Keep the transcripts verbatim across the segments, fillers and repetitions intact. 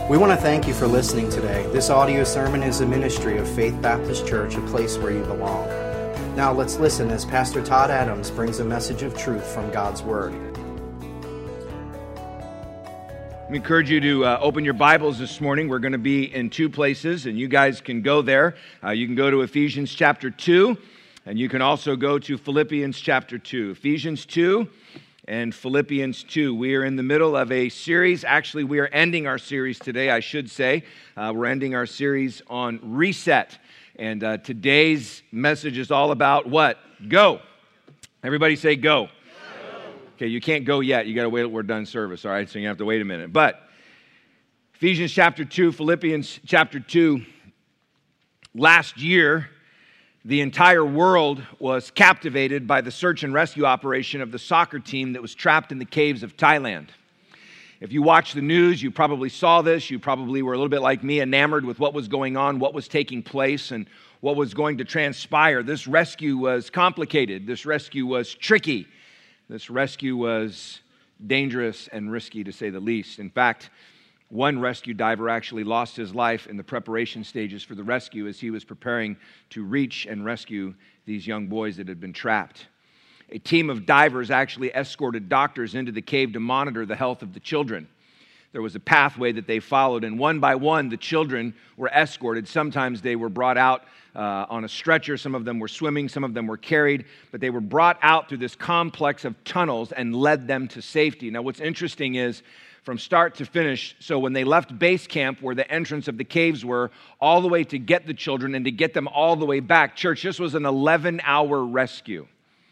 We want to thank you for listening today. This audio sermon is a ministry of Faith Baptist Church, a place where you belong. Now let's listen as Pastor Todd Adams brings a message of truth from God's Word. We encourage you to uh, open your Bibles this morning. We're going to be in two places, and you guys can go there. Uh, you can go to Ephesians chapter two, and you can also go to Philippians chapter two. Ephesians two and Philippians two. We are in the middle of a series. Actually, we are ending our series today, I should say. Uh, we're ending our series on reset. And uh, today's message is all about what? Go. Everybody say go. Go. Okay, you can't go yet. You got to wait till we're done service, all right? So you have to wait a minute. But Ephesians chapter two, Philippians chapter two, last year, the entire world was captivated by the search and rescue operation of the soccer team that was trapped in the caves of Thailand. If you watch the news, you probably saw this. You probably were a little bit like me, enamored with what was going on, what was taking place, and what was going to transpire. This rescue was complicated. This rescue was tricky. This rescue was dangerous and risky, to say the least. In fact, one rescue diver actually lost his life in the preparation stages for the rescue as he was preparing to reach and rescue these young boys that had been trapped. A team of divers actually escorted doctors into the cave to monitor the health of the children. There was a pathway that they followed, and one by one, the children were escorted. Sometimes they were brought out uh, on a stretcher. Some of them were swimming. Some of them were carried. But they were brought out through this complex of tunnels and led them to safety. Now, what's interesting is, from start to finish, so when they left base camp where the entrance of the caves were, all the way to get the children and to get them all the way back, church, this was an eleven-hour rescue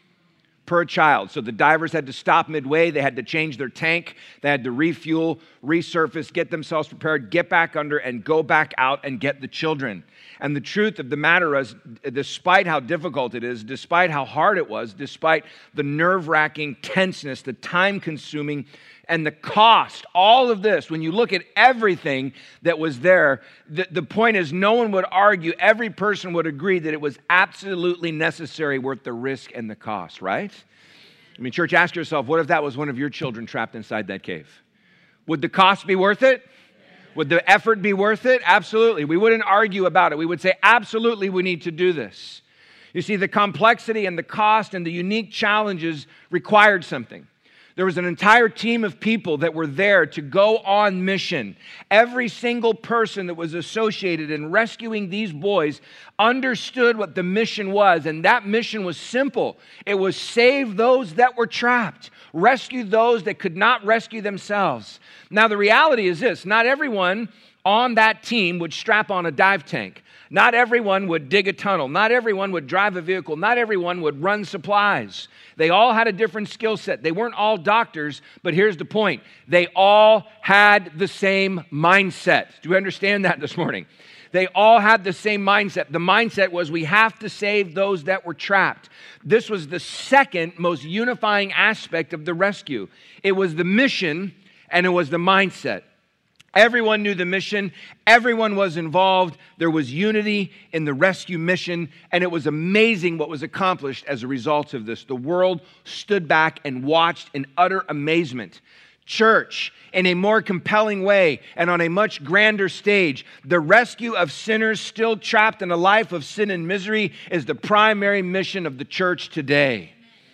per child. So the divers had to stop midway. They had to change their tank. They had to refuel, resurface, get themselves prepared, get back under, and go back out and get the children. And the truth of the matter is, despite how difficult it is, despite how hard it was, despite the nerve-wracking tenseness, the time-consuming, and the cost, all of this, when you look at everything that was there, the, the point is no one would argue, every person would agree that it was absolutely necessary, worth the risk and the cost, right? I mean, church, ask yourself, what if that was one of your children trapped inside that cave? Would the cost be worth it? Would the effort be worth it? Absolutely. We wouldn't argue about it. We would say, absolutely, we need to do this. You see, the complexity and the cost and the unique challenges required something. There was an entire team of people that were there to go on mission. Every single person that was associated in rescuing these boys understood what the mission was, and that mission was simple. It was save those that were trapped, rescue those that could not rescue themselves. Now, the reality is this: not everyone on that team would strap on a dive tank. Not everyone would dig a tunnel. Not everyone would drive a vehicle. Not everyone would run supplies. They all had a different skill set. They weren't all doctors, but here's the point. They all had the same mindset. Do you understand that this morning? They all had the same mindset. The mindset was, we have to save those that were trapped. This was the second most unifying aspect of the rescue. It was the mission and it was the mindset. Everyone knew the mission. Everyone was involved. There was unity in the rescue mission, and it was amazing what was accomplished as a result of this. The world stood back and watched in utter amazement. Church, in a more compelling way and on a much grander stage, the rescue of sinners still trapped in a life of sin and misery is the primary mission of the church today.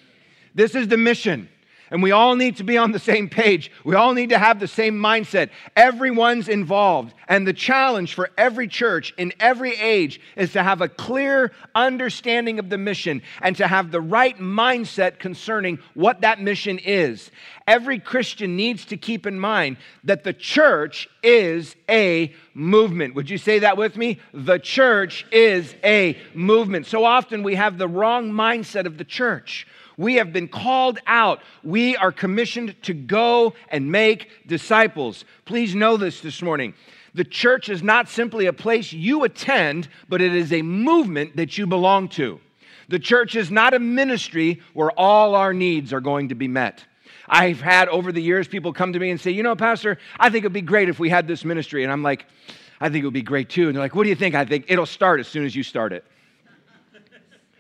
This is the mission. And we all need to be on the same page. We all need to have the same mindset. Everyone's involved. And the challenge for every church in every age is to have a clear understanding of the mission and to have the right mindset concerning what that mission is. Every Christian needs to keep in mind that the church is a movement. Would you say that with me? The church is a movement. So often we have the wrong mindset of the church. We have been called out. We are commissioned to go and make disciples. Please know this this morning. The church is not simply a place you attend, but it is a movement that you belong to. The church is not a ministry where all our needs are going to be met. I've had over the years people come to me and say, you know, Pastor, I think it would be great if we had this ministry. And I'm like, I think it would be great too. And they're like, what do you think? I think it'll start as soon as you start it.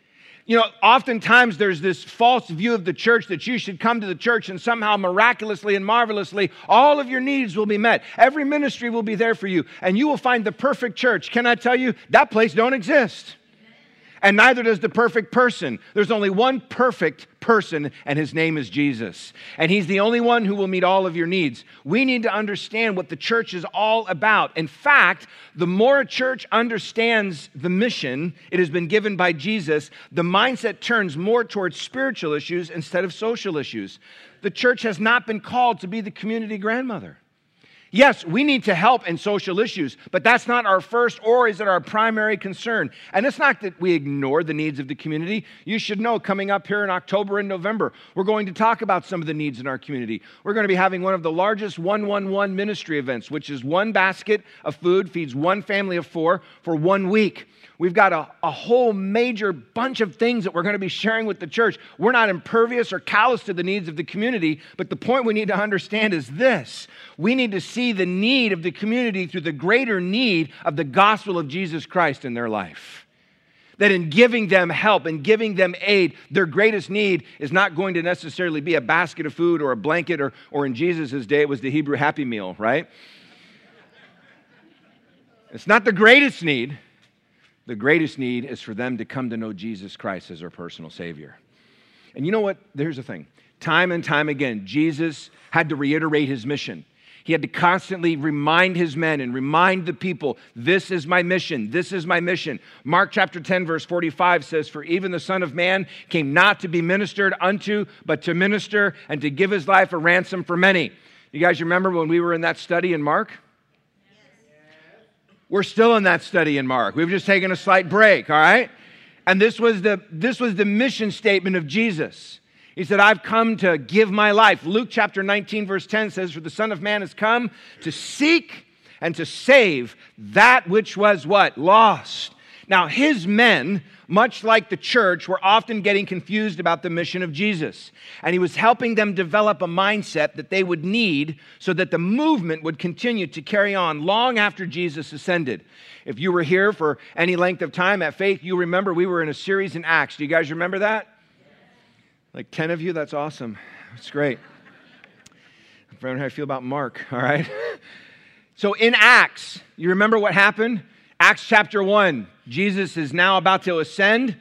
You know, oftentimes there's this false view of the church that you should come to the church and somehow miraculously and marvelously all of your needs will be met. Every ministry will be there for you and you will find the perfect church. Can I tell you, that place don't exist. And neither does the perfect person. There's only one perfect person, and his name is Jesus. And he's the only one who will meet all of your needs. We need to understand what the church is all about. In fact, the more a church understands the mission it has been given by Jesus, the mindset turns more towards spiritual issues instead of social issues. The church has not been called to be the community grandmother. Yes, we need to help in social issues, but that's not our first or is it our primary concern. And it's not that we ignore the needs of the community. You should know coming up here in October and November, we're going to talk about some of the needs in our community. We're going to be having one of the largest one one one ministry events, which is one basket of food feeds one family of four for one week. We've got a, a whole major bunch of things that we're going to be sharing with the church. We're not impervious or callous to the needs of the community, but the point we need to understand is this. We need to see the need of the community through the greater need of the gospel of Jesus Christ in their life. That in giving them help and giving them aid, their greatest need is not going to necessarily be a basket of food or a blanket, or, or in Jesus' day, it was the Hebrew Happy Meal, right? It's not the greatest need. The greatest need is for them to come to know Jesus Christ as their personal Savior. And you know what? Here's the thing. Time and time again, Jesus had to reiterate his mission. He had to constantly remind his men and remind the people, this is my mission, this is my mission. Mark chapter ten, verse forty-five says, for even the Son of Man came not to be ministered unto, but to minister and to give his life a ransom for many. You guys remember when we were in that study in Mark? We're still in that study in Mark. We've just taken a slight break, all right? And this was the this was the mission statement of Jesus. He said, I've come to give my life. Luke chapter nineteen, verse ten says, for the Son of Man has come to seek and to save that which was what? Lost. Now, his men, much like the church, were often getting confused about the mission of Jesus. And he was helping them develop a mindset that they would need so that the movement would continue to carry on long after Jesus ascended. If you were here for any length of time at Faith, you remember we were in a series in Acts. Do you guys remember that? Like ten of you? That's awesome. That's great. I don't know how I feel about Mark, all right? So in Acts, you remember what happened? Acts chapter one, Jesus is now about to ascend,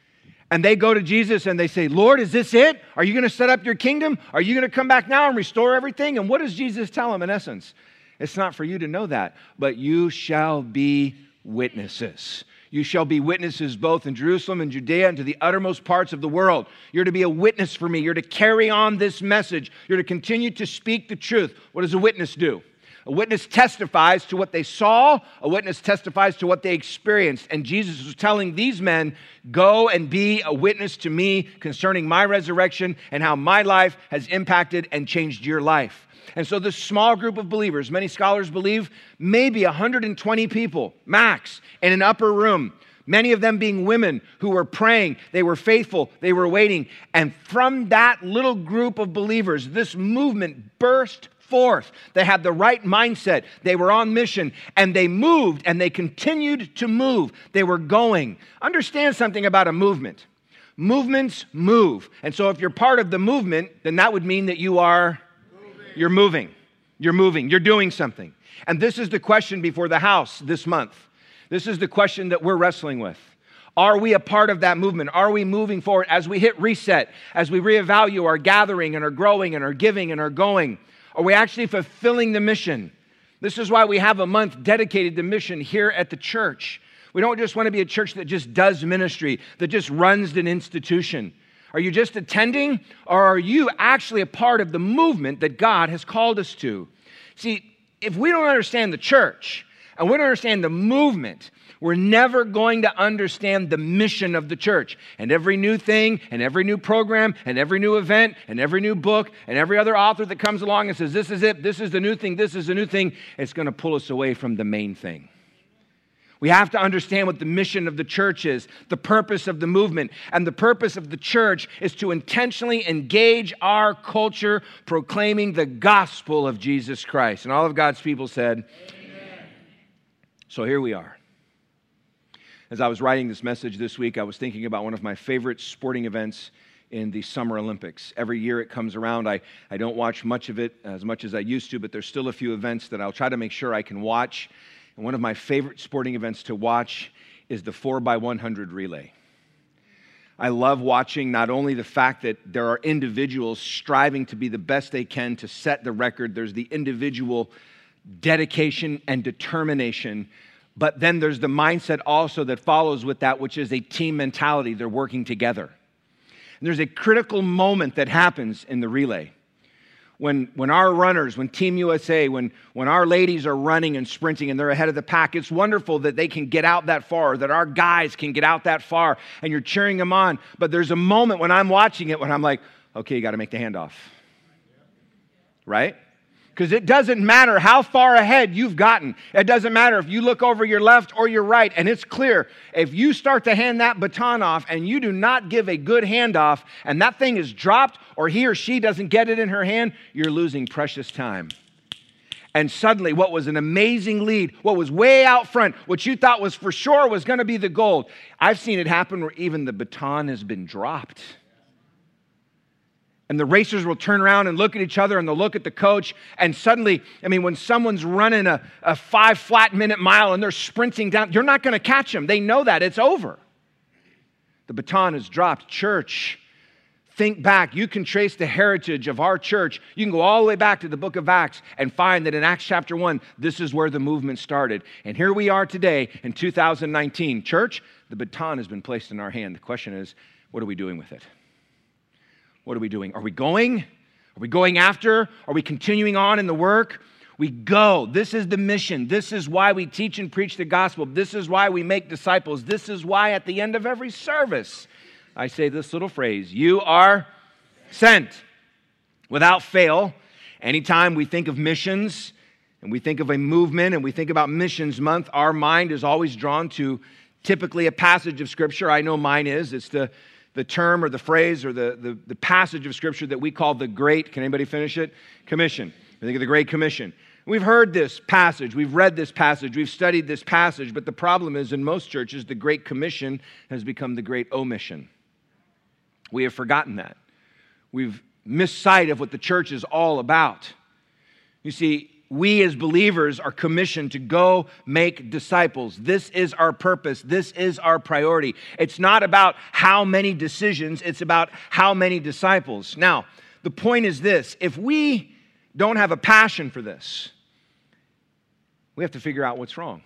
and they go to Jesus and they say, Lord, is this it? Are you going to set up your kingdom? Are you going to come back now and restore everything? And what does Jesus tell them in essence? It's not for you to know that, but you shall be witnesses. You shall be witnesses both in Jerusalem and Judea and to the uttermost parts of the world. You're to be a witness for me. You're to carry on this message. You're to continue to speak the truth. What does a witness do? A witness testifies to what they saw. A witness testifies to what they experienced. And Jesus was telling these men, go and be a witness to me concerning my resurrection and how my life has impacted and changed your life. And so this small group of believers, many scholars believe maybe one hundred twenty people, max, in an upper room. Many of them being women who were praying, they were faithful, they were waiting. And from that little group of believers, this movement burst forth. They had the right mindset. They were on mission, and they moved, and they continued to move. They were going. Understand something about a movement. Movements move. And so if you're part of the movement, then that would mean that you are, moving. you're moving. You're moving. You're doing something. And this is the question before the house this month. This is the question that we're wrestling with. Are we a part of that movement? Are we moving forward as we hit reset, as we reevaluate our gathering and our growing and our giving and our going? Are we actually fulfilling the mission? This is why we have a month dedicated to mission here at the church. We don't just want to be a church that just does ministry, that just runs an institution. Are you just attending, or are you actually a part of the movement that God has called us to? See, if we don't understand the church, and we don't understand the movement, we're never going to understand the mission of the church. And every new thing, and every new program, and every new event, and every new book, and every other author that comes along and says, this is it, this is the new thing, this is the new thing, it's going to pull us away from the main thing. We have to understand what the mission of the church is, the purpose of the movement. And the purpose of the church is to intentionally engage our culture proclaiming the gospel of Jesus Christ. And all of God's people said, amen. So here we are. As I was writing this message this week, I was thinking about one of my favorite sporting events in the Summer Olympics. Every year it comes around. I, I don't watch much of it as much as I used to, but there's still a few events that I'll try to make sure I can watch. And one of my favorite sporting events to watch is the four by one hundred relay. I love watching not only the fact that there are individuals striving to be the best they can to set the record, there's the individual dedication and determination, but then there's the mindset also that follows with that, which is a team mentality. They're working together. And there's a critical moment that happens in the relay. When, when our runners, when Team U S A, when, when our ladies are running and sprinting and they're ahead of the pack, it's wonderful that they can get out that far, that our guys can get out that far, and you're cheering them on. But there's a moment when I'm watching it when I'm like, okay, you got to make the handoff. Right? Because it doesn't matter how far ahead you've gotten. It doesn't matter if you look over your left or your right, and it's clear. If you start to hand that baton off and you do not give a good handoff, and that thing is dropped, or he or she doesn't get it in her hand, you're losing precious time. And suddenly, what was an amazing lead, what was way out front, what you thought was for sure was going to be the gold, I've seen it happen where even the baton has been dropped. And the racers will turn around and look at each other and they'll look at the coach. And suddenly, I mean, when someone's running a, a five flat minute mile and they're sprinting down, you're not going to catch them. They know that. It's over. The baton is dropped. Church, think back. You can trace the heritage of our church. You can go all the way back to the book of Acts and find that in Acts chapter one, this is where the movement started. And here we are today in two thousand nineteen. Church, the baton has been placed in our hand. The question is, what are we doing with it? What are we doing? Are we going? Are we going after? Are we continuing on in the work? We go. This is the mission. This is why we teach and preach the gospel. This is why we make disciples. This is why at the end of every service, I say this little phrase, you are sent. Without fail, anytime we think of missions and we think of a movement and we think about Missions Month, our mind is always drawn to typically a passage of Scripture. I know mine is. It's the the term or the phrase or the, the, the passage of Scripture that we call the Great, can anybody finish it? Commission. I think of the Great Commission. We've heard this passage, we've read this passage, we've studied this passage, but the problem is in most churches, the Great Commission has become the Great Omission. We have forgotten that. We've missed sight of what the church is all about. You see, we as believers are commissioned to go make disciples. This is our purpose. This is our priority. It's not about how many decisions. It's about how many disciples. Now, the point is this. If we don't have a passion for this, we have to figure out what's wrong.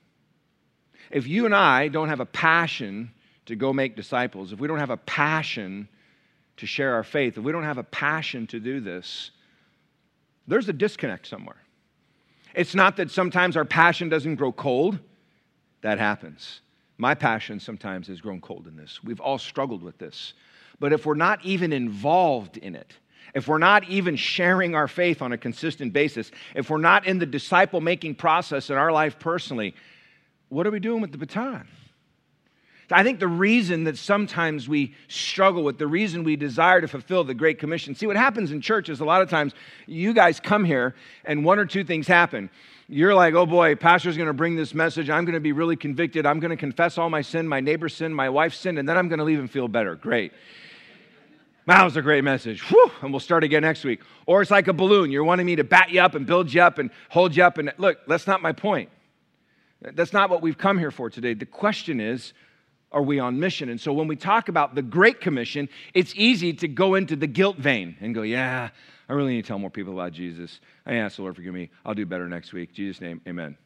If you and I don't have a passion to go make disciples, if we don't have a passion to share our faith, if we don't have a passion to do this, there's a disconnect somewhere. It's not that sometimes our passion doesn't grow cold. That happens. My passion sometimes has grown cold in this. We've all struggled with this. But if we're not even involved in it, if we're not even sharing our faith on a consistent basis, if we're not in the disciple-making process in our life personally, what are we doing with the baton? I think the reason that sometimes we struggle with, the reason we desire to fulfill the Great Commission, see what happens in church is a lot of times you guys come here and one or two things happen. You're like, oh boy, pastor's going to bring this message. I'm going to be really convicted. I'm going to confess all my sin, my neighbor's sin, my wife's sin, and then I'm going to leave and feel better. Great. That was a great message. Whew, and we'll start again next week. Or it's like a balloon. You're wanting me to bat you up and build you up and hold you up. And look, that's not my point. That's not what we've come here for today. The question is, are we on mission? And so when we talk about the Great Commission, it's easy to go into the guilt vein and go, yeah, I really need to tell more people about Jesus. I ask the Lord, forgive me. I'll do better next week. In Jesus' name, amen.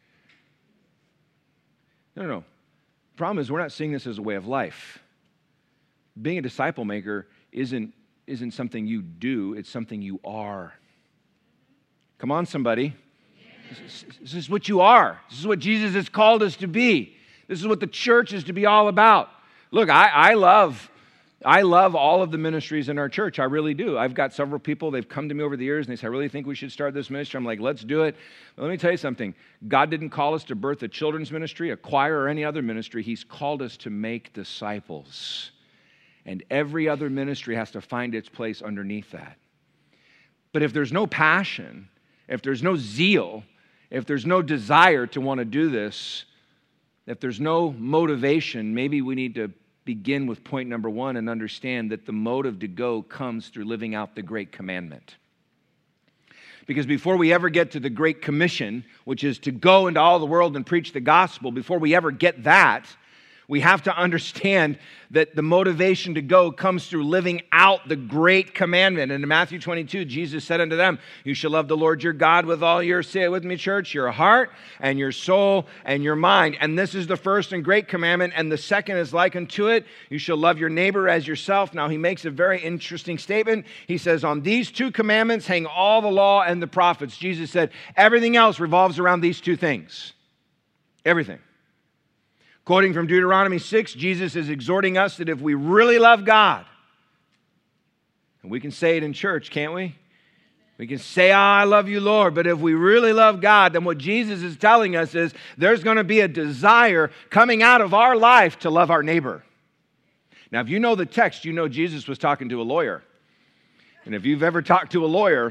No, no, no. The problem is we're not seeing this as a way of life. Being a disciple maker isn't, isn't something you do. It's something you are. Come on, somebody. This, this is what you are. This is what Jesus has called us to be. This is what the church is to be all about. Look, I, I love I love all of the ministries in our church. I really do. I've got several people, they've come to me over the years and they say, I really think we should start this ministry. I'm like, let's do it. But let me tell you something. God didn't call us to birth a children's ministry, a choir, or any other ministry. He's called us to make disciples. And every other ministry has to find its place underneath that. But if there's no passion, if there's no zeal, if there's no desire to want to do this, if there's no motivation, maybe we need to begin with point number one and understand that the motive to go comes through living out the Great Commandment. Because before we ever get to the Great Commission, which is to go into all the world and preach the gospel, before we ever get that, we have to understand that the motivation to go comes through living out the Great Commandment. And in Matthew twenty-two, Jesus said unto them, you shall love the Lord your God with all your, say it with me, church, your heart and your soul and your mind. And this is the first and great commandment, and the second is like unto it. You shall love your neighbor as yourself. Now he makes a very interesting statement. He says, on these two commandments hang all the law and the prophets. Jesus said, everything else revolves around these two things. Everything. Quoting from Deuteronomy six, Jesus is exhorting us that if we really love God, and we can say it in church, can't we? We can say, oh, I love you, Lord. But if we really love God, then what Jesus is telling us is there's going to be a desire coming out of our life to love our neighbor. Now, if you know the text, you know Jesus was talking to a lawyer. And if you've ever talked to a lawyer,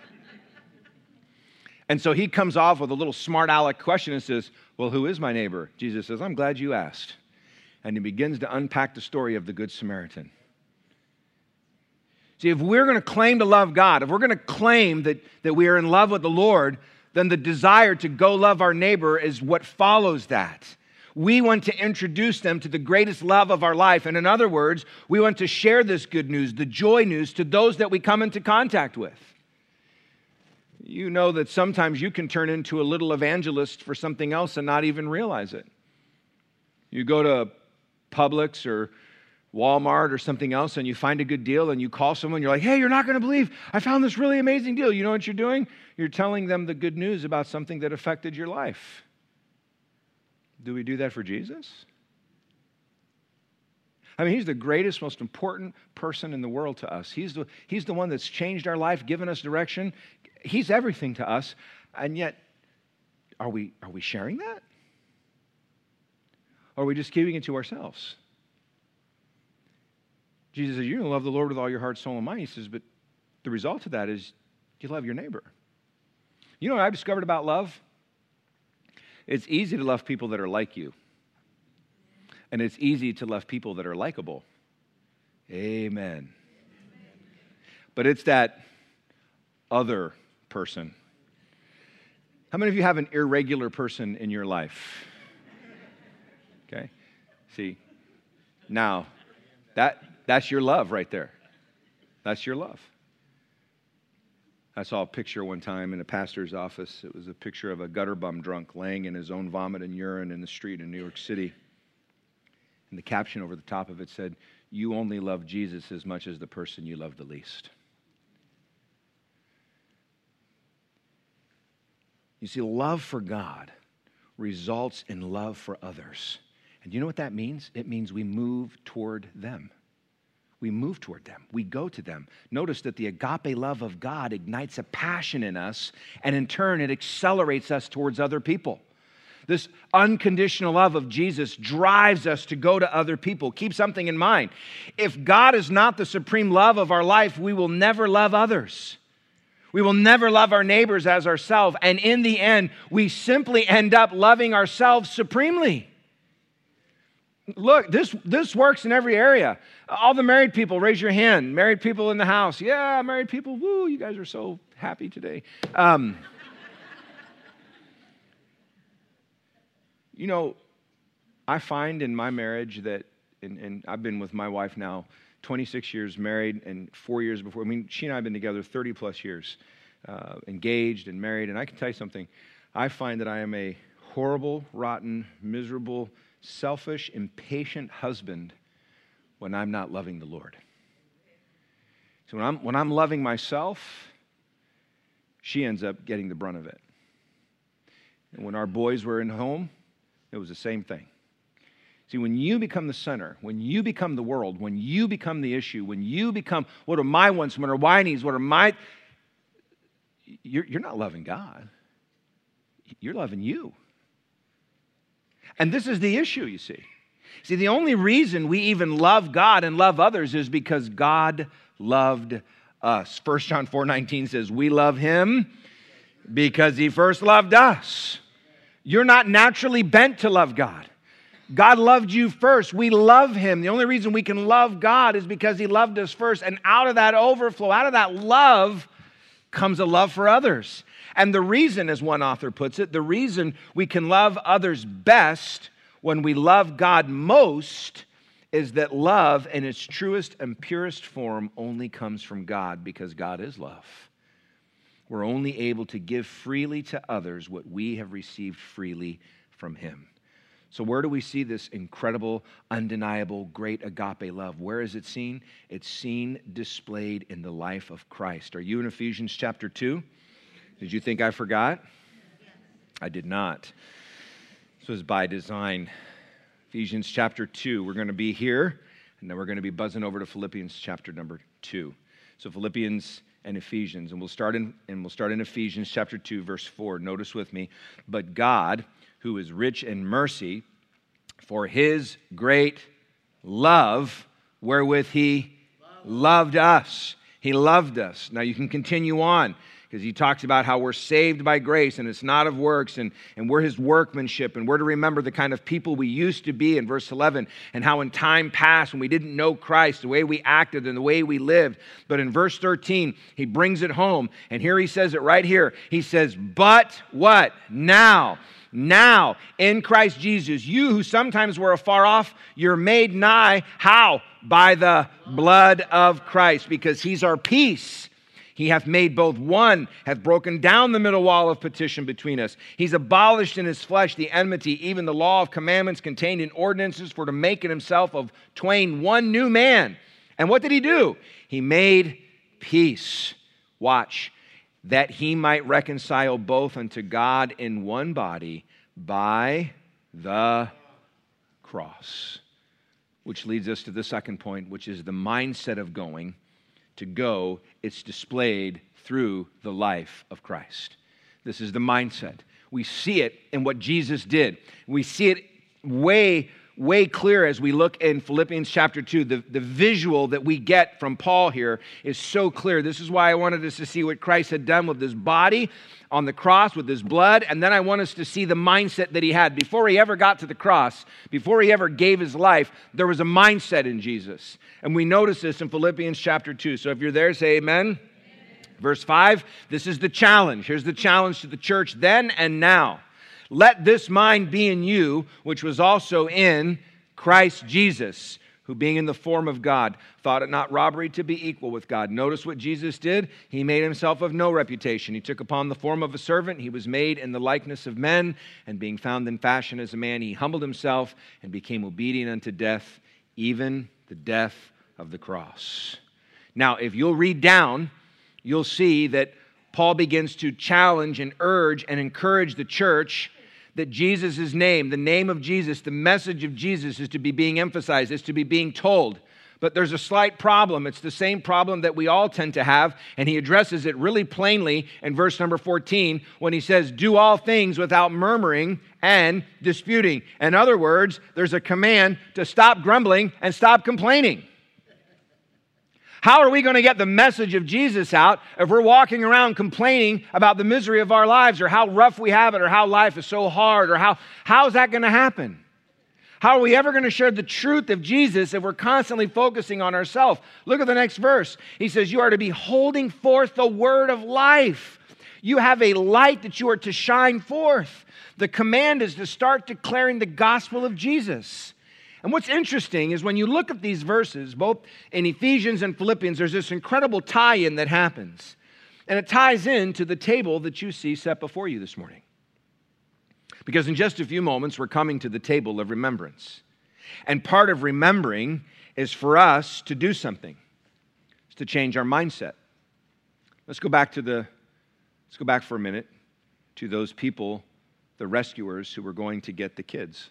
and so he comes off with a little smart aleck question and says, well, who is my neighbor? Jesus says, I'm glad you asked. And he begins to unpack the story of the Good Samaritan. See, if we're going to claim to love God, if we're going to claim that, that we are in love with the Lord, then the desire to go love our neighbor is what follows that. We want to introduce them to the greatest love of our life. And in other words, we want to share this good news, the joy news, to those that we come into contact with. You know that sometimes you can turn into a little evangelist for something else and not even realize it. You go to Publix or Walmart or something else and you find a good deal and you call someone, you're like, hey, you're not going to believe, I found this really amazing deal. You know what you're doing? You're telling them the good news about something that affected your life. Do we do that for Jesus? I mean, he's the greatest, most important person in the world to us. He's the, he's the one that's changed our life, given us direction. He's everything to us. And yet, are we, are we sharing that? Or are we just keeping it to ourselves? Jesus says, you're going to love the Lord with all your heart, soul, and mind. He says, but the result of that is you love your neighbor. You know what I've discovered about love? It's easy to love people that are like you. And it's easy to love people that are likable. Amen. But it's that other person. How many of you have an irregular person in your life? Okay. See, now, that that's your love right there. That's your love. I saw a picture one time in a pastor's office. It was a picture of a gutter bum drunk laying in his own vomit and urine in the street in New York City. And the caption over the top of it said, you only love Jesus as much as the person you love the least. You see, love for God results in love for others. And you know what that means? It means we move toward them. We move toward them. We go to them. Notice that the agape love of God ignites a passion in us, and in turn, it accelerates us towards other people. This unconditional love of Jesus drives us to go to other people. Keep something in mind. If God is not the supreme love of our life, we will never love others. We will never love our neighbors as ourselves. And in the end, we simply end up loving ourselves supremely. Look, this, this works in every area. All the married people, raise your hand. Married people in the house. Yeah, married people. Woo, you guys are so happy today. Um, you know, I find in my marriage that, and, and I've been with my wife now twenty-six years married and four years before. I mean, she and I have been together thirty plus years, uh, engaged and married. And I can tell you something. I find that I am a horrible, rotten, miserable, selfish, impatient husband when I'm not loving the Lord. So when I'm, when I'm loving myself, she ends up getting the brunt of it. And when our boys were in home, it was the same thing. See, when you become the center, when you become the world, when you become the issue, when you become, what are my wants, what are my needs, what are my, you're, you're not loving God. You're loving you. And this is the issue, you see. See, the only reason we even love God and love others is because God loved us. First John four nineteen says, we love Him because He first loved us. You're not naturally bent to love God. God loved you first. We love him. The only reason we can love God is because he loved us first. And out of that overflow, out of that love, comes a love for others. And the reason, as one author puts it, the reason we can love others best when we love God most is that love in its truest and purest form only comes from God, because God is love. We're only able to give freely to others what we have received freely from him. So where do we see this incredible, undeniable, great agape love? Where is it seen? It's seen displayed in the life of Christ. Are you in Ephesians chapter two? Did you think I forgot? I did not. This was by design. Ephesians chapter two. We're going to be here, and then we're going to be buzzing over to Philippians chapter number two. So Philippians and Ephesians, and we'll start in and we'll start in Ephesians chapter two, verse four. Notice with me, but God, who is rich in mercy, for his great love, wherewith he loved us. He loved us. Now you can continue on, because he talks about how we're saved by grace and it's not of works, and, and we're his workmanship, and we're to remember the kind of people we used to be in verse eleven, and how in time past when we didn't know Christ, the way we acted and the way we lived. But in verse thirteen, he brings it home, and here he says it right here. He says, but what? Now. Now, in Christ Jesus, you who sometimes were afar off, you're made nigh. How? By the blood of Christ, because he's our peace. He hath made both one, hath broken down the middle wall of petition between us. He's abolished in his flesh the enmity, even the law of commandments contained in ordinances, for to make in himself of twain one new man. And what did he do? He made peace. Watch. That he might reconcile both unto God in one body by the cross. Which leads us to the second point, which is the mindset of going. To go, it's displayed through the life of Christ. This is the mindset. We see it in what Jesus did. We see it way way clear as we look in Philippians chapter two. The, the visual that we get from Paul here is so clear. This is why I wanted us to see what Christ had done with his body on the cross, with his blood, and then I want us to see the mindset that he had. Before he ever got to the cross, before he ever gave his life, there was a mindset in Jesus. And we notice this in Philippians chapter two. So if you're there, say amen. Amen. Verse five, this is the challenge. Here's the challenge to the church then and now. Let this mind be in you, which was also in Christ Jesus, who being in the form of God, thought it not robbery to be equal with God. Notice what Jesus did. He made himself of no reputation. He took upon the form of a servant. He was made in the likeness of men, and being found in fashion as a man, he humbled himself and became obedient unto death, even the death of the cross. Now, if you'll read down, you'll see that Paul begins to challenge and urge and encourage the church that Jesus' name, the name of Jesus, the message of Jesus is to be being emphasized, is to be being told. But there's a slight problem. It's the same problem that we all tend to have, and he addresses it really plainly in verse number fourteen when he says, do all things without murmuring and disputing. In other words, there's a command to stop grumbling and stop complaining. How are we going to get the message of Jesus out if we're walking around complaining about the misery of our lives, or how rough we have it, or how life is so hard, or how, how is that going to happen? How are we ever going to share the truth of Jesus if we're constantly focusing on ourselves? Look at the next verse. He says, you are to be holding forth the word of life. You have a light that you are to shine forth. The command is to start declaring the gospel of Jesus. And what's interesting is when you look at these verses, both in Ephesians and Philippians, there's this incredible tie-in that happens. And it ties into the table that you see set before you this morning. Because in just a few moments, we're coming to the table of remembrance. And part of remembering is for us to do something. It's to change our mindset. Let's go back to the, let's go back for a minute to those people, the rescuers who were going to get the kids.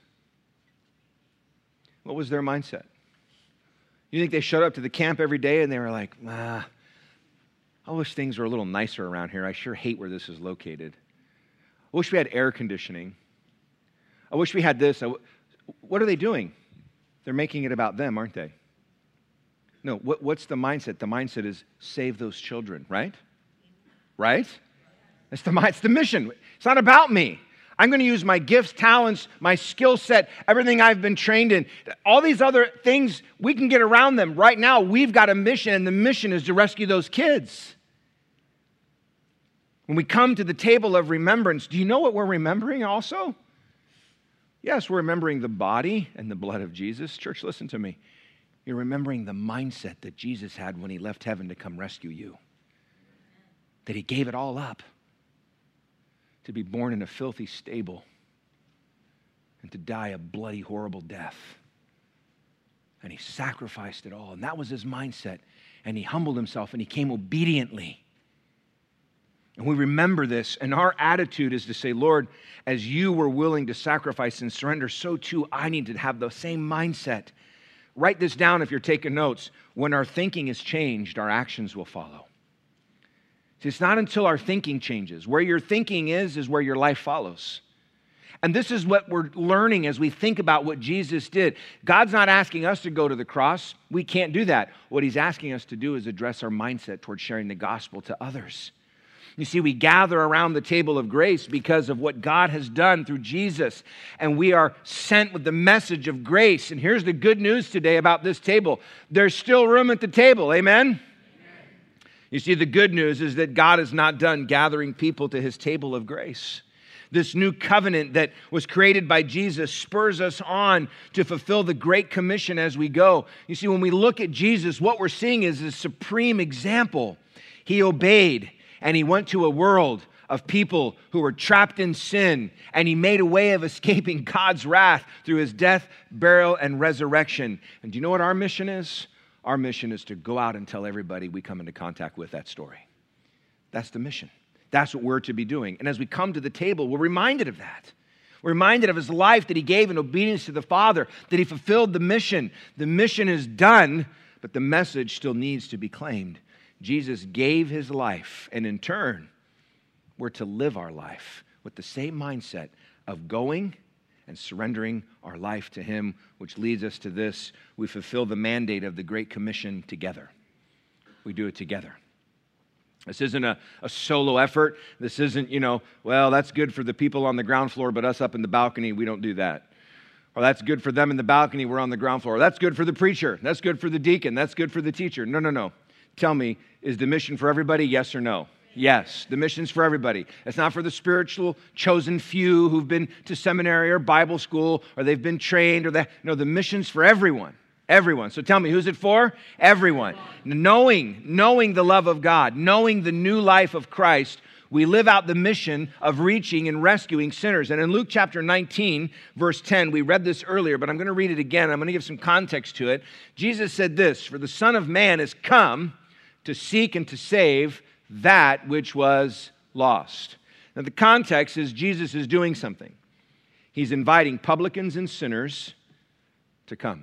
What was their mindset? You think they showed up to the camp every day and they were like, ah, I wish things were a little nicer around here. I sure hate where this is located. I wish we had air conditioning. I wish we had this. What are they doing? They're making it about them, aren't they? No, what, what's the mindset? The mindset is save those children, right? Right? That's the, it's the mission. It's not about me. I'm going to use my gifts, talents, my skill set, everything I've been trained in. All these other things, we can get around them. Right now, we've got a mission, and the mission is to rescue those kids. When we come to the table of remembrance, do you know what we're remembering also? Yes, we're remembering the body and the blood of Jesus. Church, listen to me. You're remembering the mindset that Jesus had when he left heaven to come rescue you. That he gave it all up to be born in a filthy stable and to die a bloody, horrible death. And he sacrificed it all. And that was his mindset. And he humbled himself and he came obediently. And we remember this, and our attitude is to say, Lord, as you were willing to sacrifice and surrender, so too I need to have the same mindset. Write this down if you're taking notes. When our thinking is changed, our actions will follow. See, it's not until our thinking changes. Where your thinking is, is where your life follows. And this is what we're learning as we think about what Jesus did. God's not asking us to go to the cross. We can't do that. What he's asking us to do is address our mindset towards sharing the gospel to others. You see, we gather around the table of grace because of what God has done through Jesus, and we are sent with the message of grace. And here's the good news today about this table. There's still room at the table, amen? Amen. You see, the good news is that God is not done gathering people to his table of grace. This new covenant that was created by Jesus spurs us on to fulfill the Great Commission as we go. You see, when we look at Jesus, what we're seeing is a supreme example. He obeyed. And he went to a world of people who were trapped in sin, and he made a way of escaping God's wrath through his death, burial, and resurrection. And do you know what our mission is? Our mission is to go out and tell everybody we come into contact with that story. That's the mission. That's what we're to be doing. And as we come to the table, we're reminded of that. We're reminded of his life that he gave in obedience to the Father, that he fulfilled the mission. The mission is done, but the message still needs to be claimed. Jesus gave his life, and in turn, we're to live our life with the same mindset of going and surrendering our life to him, which leads us to this. We fulfill the mandate of the Great Commission together. We do it together. This isn't a, a solo effort. This isn't, you know, well, that's good for the people on the ground floor, but us up in the balcony, we don't do that. Or that's good for them in the balcony, we're on the ground floor. Or that's good for the preacher. That's good for the deacon. That's good for the teacher. No, no, no. Tell me, is the mission for everybody? Yes or no? Yes, the mission's for everybody. It's not for the spiritual chosen few who've been to seminary or Bible school or they've been trained or that. No, the mission's for everyone. Everyone. So tell me, who's it for? Everyone. Knowing, knowing the love of God, knowing the new life of Christ, we live out the mission of reaching and rescuing sinners. And in Luke chapter nineteen, verse ten, we read this earlier, but I'm going to read it again. I'm going to give some context to it. Jesus said this, "For the Son of Man is come to seek and to save that which was lost." Now the context is Jesus is doing something. He's inviting publicans and sinners to come.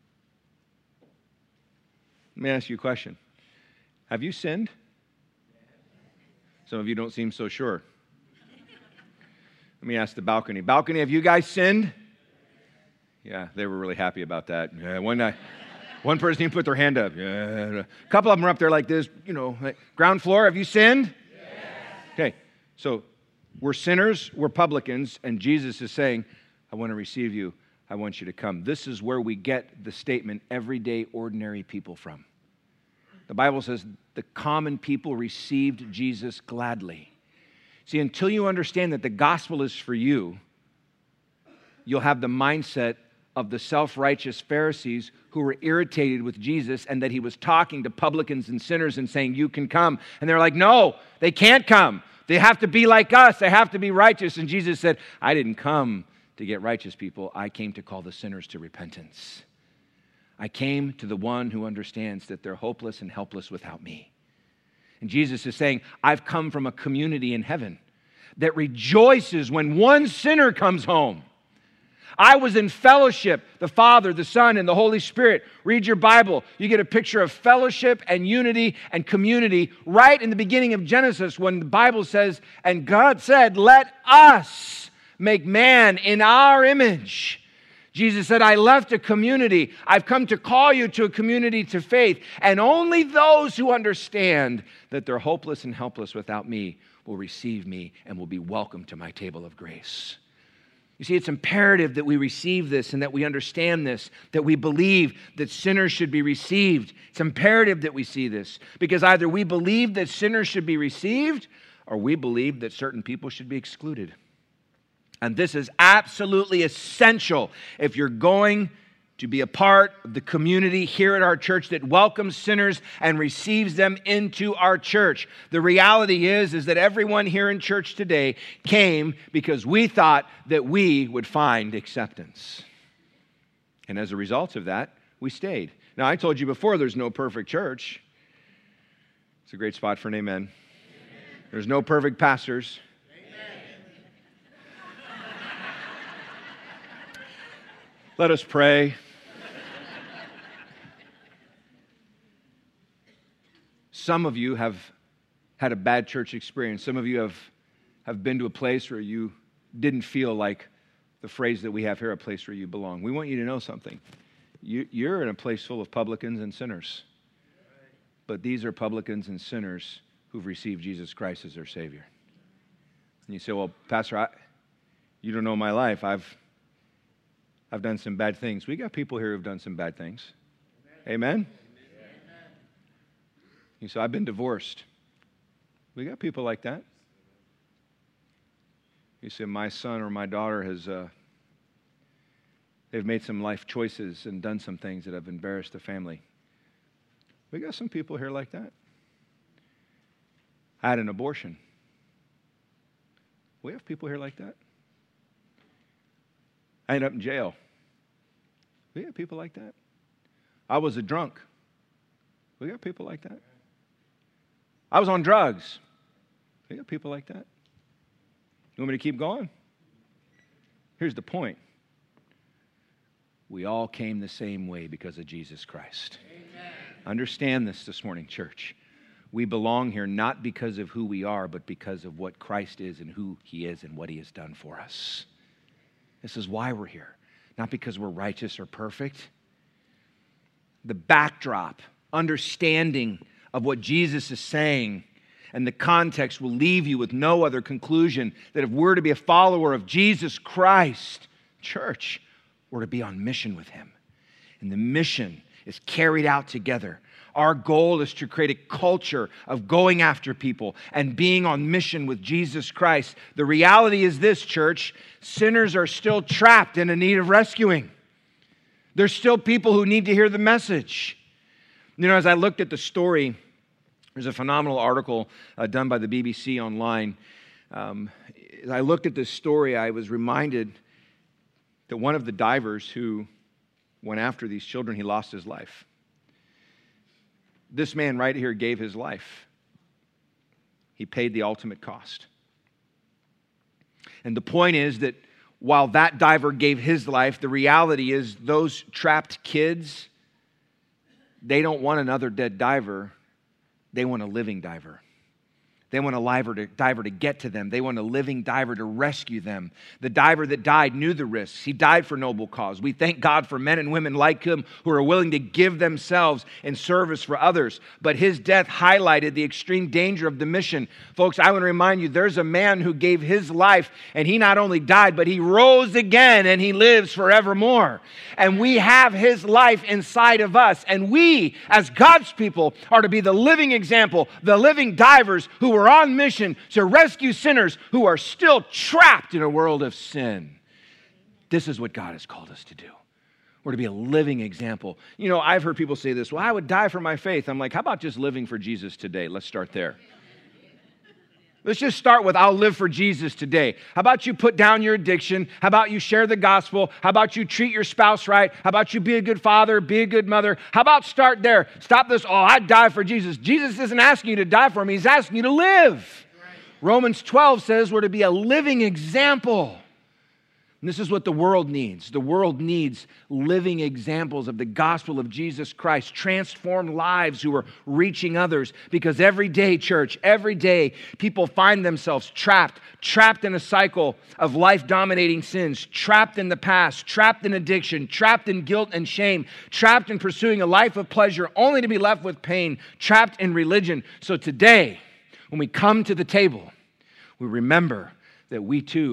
Let me ask you a question. Have you sinned? Some of you don't seem so sure. Let me ask the balcony. Balcony, have you guys sinned? Yeah, they were really happy about that. Yeah, one night. One person even put their hand up. Yeah. A couple of them are up there like this, you know, like, ground floor, have you sinned? Yes. Okay, so we're sinners, we're publicans, and Jesus is saying, I want to receive you. I want you to come. This is where we get the statement, everyday, ordinary people from. The Bible says the common people received Jesus gladly. See, until you understand that the gospel is for you, you'll have the mindset of the self-righteous Pharisees who were irritated with Jesus and that he was talking to publicans and sinners and saying, you can come. And they're like, no, they can't come. They have to be like us. They have to be righteous. And Jesus said, I didn't come to get righteous people. I came to call the sinners to repentance. I came to the one who understands that they're hopeless and helpless without me. And Jesus is saying, I've come from a community in heaven that rejoices when one sinner comes home. I was in fellowship, the Father, the Son, and the Holy Spirit. Read your Bible. You get a picture of fellowship and unity and community right in the beginning of Genesis when the Bible says, and God said, let us make man in our image. Jesus said, I left a community. I've come to call you to a community to faith. And only those who understand that they're hopeless and helpless without me will receive me and will be welcome to my table of grace. You see, it's imperative that we receive this and that we understand this, that we believe that sinners should be received. It's imperative that we see this, because either we believe that sinners should be received or we believe that certain people should be excluded. And this is absolutely essential if you're going to be a part of the community here at our church that welcomes sinners and receives them into our church. The reality is, is that everyone here in church today came because we thought that we would find acceptance. And as a result of that, we stayed. Now, I told you before, there's no perfect church. It's a great spot for an amen. Amen. There's no perfect pastors. Let us pray. Some of you have had a bad church experience. Some of you have, have been to a place where you didn't feel like the phrase that we have here, a place where you belong. We want you to know something. You, you're in a place full of publicans and sinners. But these are publicans and sinners who've received Jesus Christ as their Savior. And you say, well, Pastor, I, you don't know my life. I've I've done some bad things. We got people here who've done some bad things. Amen? Amen? Amen. You say, I've been divorced. We got people like that. You say, my son or my daughter has, uh, they've made some life choices and done some things that have embarrassed the family. We got some people here like that. I had an abortion. We have people here like that. I ended up in jail. We got people like that. I was a drunk. We got people like that. I was on drugs. We got people like that. You want me to keep going? Here's the point. We all came the same way because of Jesus Christ. Amen. Understand this this morning, church. We belong here not because of who we are, but because of what Christ is and who He is and what He has done for us. This is why we're here. Not because we're righteous or perfect. The backdrop, understanding of what Jesus is saying and the context will leave you with no other conclusion that if we're to be a follower of Jesus Christ, church, we're to be on mission with Him. And the mission is carried out together. Our goal is to create a culture of going after people and being on mission with Jesus Christ. The reality is this, church. Sinners are still trapped in a need of rescuing. There's still people who need to hear the message. You know, as I looked at the story, there's a phenomenal article uh, done by the B B C online. Um, as I looked at this story, I was reminded that one of the divers who went after these children, he lost his life. This man right here gave his life. He paid the ultimate cost. And the point is that while that diver gave his life, the reality is those trapped kids, they don't want another dead diver. They want a living diver. They want a diver to, diver to get to them. They want a living diver to rescue them. The diver that died knew the risks. He died for noble cause. We thank God for men and women like him who are willing to give themselves in service for others. But his death highlighted the extreme danger of the mission. Folks, I want to remind you, there's a man who gave his life, and he not only died, but he rose again, and he lives forevermore. And we have his life inside of us. And we, as God's people, are to be the living example, the living divers who are on mission to rescue sinners who are still trapped in a world of sin. This is what God has called us to do. We're to be a living example. You know, I've heard people say this, well, I would die for my faith. I'm like, how about just living for Jesus today? Let's start there. Let's just start with, I'll live for Jesus today. How about you put down your addiction? How about you share the gospel? How about you treat your spouse right? How about you be a good father, be a good mother? How about start there? Stop this, oh, I'd die for Jesus. Jesus isn't asking you to die for him. He's asking you to live. Right. Romans twelve says we're to be a living example. And this is what the world needs. The world needs living examples of the gospel of Jesus Christ, transformed lives who are reaching others. Because every day, church, every day, people find themselves trapped, trapped in a cycle of life-dominating sins, trapped in the past, trapped in addiction, trapped in guilt and shame, trapped in pursuing a life of pleasure only to be left with pain, trapped in religion. So today, when we come to the table, we remember that we too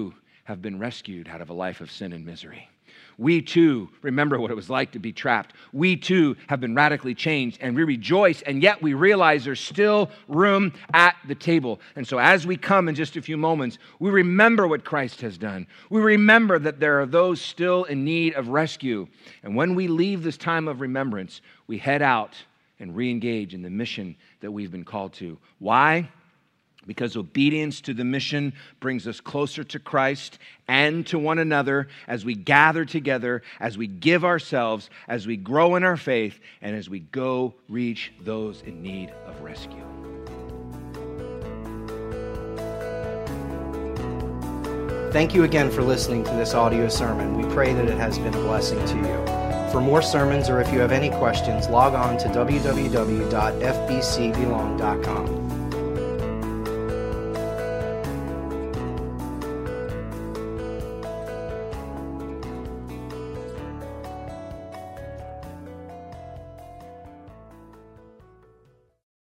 have been rescued out of a life of sin and misery. We too remember what it was like to be trapped. We too have been radically changed, and we rejoice, and yet we realize there's still room at the table. And so as we come in just a few moments, we remember what Christ has done. We remember that there are those still in need of rescue. And when we leave this time of remembrance, we head out and re-engage in the mission that we've been called to. Why? Because obedience to the mission brings us closer to Christ and to one another as we gather together, as we give ourselves, as we grow in our faith, and as we go reach those in need of rescue. Thank you again for listening to this audio sermon. We pray that it has been a blessing to you. For more sermons, or if you have any questions, log on to w w w dot f b c belong dot com.